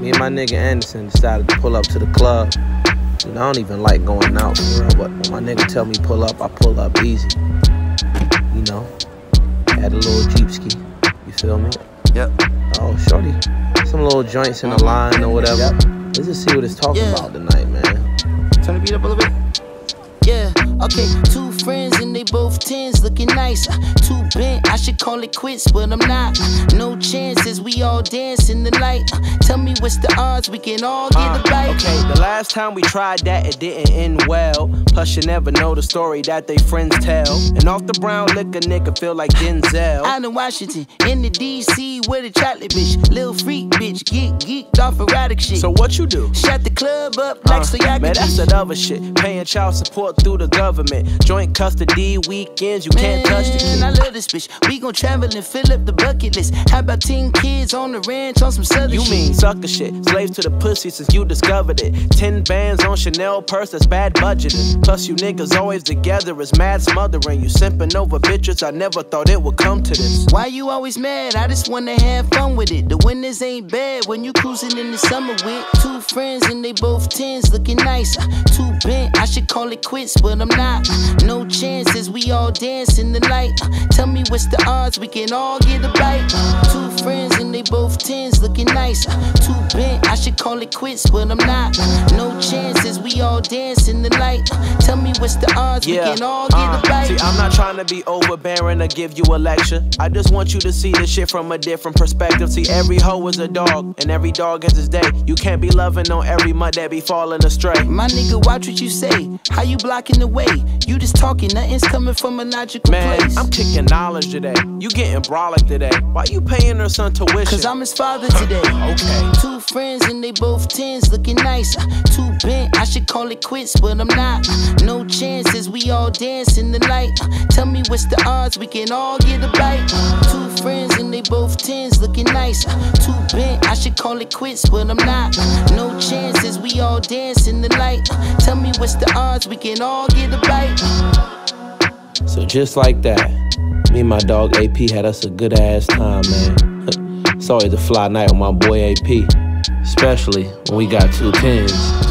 me and my nigga Anderson decided to pull up to the club. You know, I don't even like going out for real, but when my nigga tell me pull up, I pull up easy. You know, had a little Jeep ski. You feel me? Yep. Oh, shorty, some little joints in the line or whatever. Yep. Let's just see what it's talking about tonight, man. Turn the beat up a little bit. Yeah, okay, two friends and they both 10s, looking nice. Too bent, I should call it quits, but I'm not. No chances, we all dance in the light. Tell me what's the odds, we can all get a bite. Okay, the last time we tried that, it didn't end well. Plus, you never know the story that they friends tell. And off the brown liquor, nigga feel like Denzel. Out in Washington, in the DC, with a chocolate bitch. Lil' freak bitch, get geeked off erotic shit. So what you do? Shut the club up like so y'all man, that's that other shit. Paying child support through the government. Joint custody weekends, you can't touch the kid. I love this bitch. We gon' travel and fill up the bucket list. How about 10 kids on the ranch on some southern shit? You mean sucker shit. Slaves to the pussy since you discovered it. 10 bands on Chanel purse, that's bad budgeting. Plus you niggas always together is mad smothering. You simping over bitches, I never thought it would come to this. Why you always mad? I just wanna have fun with it. The winters ain't bad when you cruising in the summer with two friends and they both 10s, looking nice. Too bent, I should call it quits, but I'm not. No chances, we all dance in the light. Tell me what's the odds, we can all get a bite. Two friends and they both 10s, looking nice. Too bent, I should call it quits, but I'm not. No chances, we all dance in the light. Tell me what's the odds, we can all get a bite. See, I'm not trying to be overbearing or give you a lecture. I just want you to see this shit from a different perspective. See, every hoe is a dog, and every dog has his day. You can't be loving on every mud that be falling astray. My nigga, watch what you say. How you blocking the way? You just talking, nothing's coming from a logical place. I'm kicking knowledge today. You getting brolic today. Why you paying her son tuition? Cause I'm his father today. Okay. Two friends and they both 10s, looking nice. Too bent, I should call it quits, but I'm not. No chances, we all dance in the light. Tell me what's the odds, we can all get a bite. Two friends and they both 10s, looking nice. Too bent, I should call it quits, but I'm not. No chances, we all dance in the light. Tell me what's the odds, we can all get a bite. So just like that, me and my dog AP had us a good ass time, man. It's always a fly night with my boy AP, especially when we got two 10s.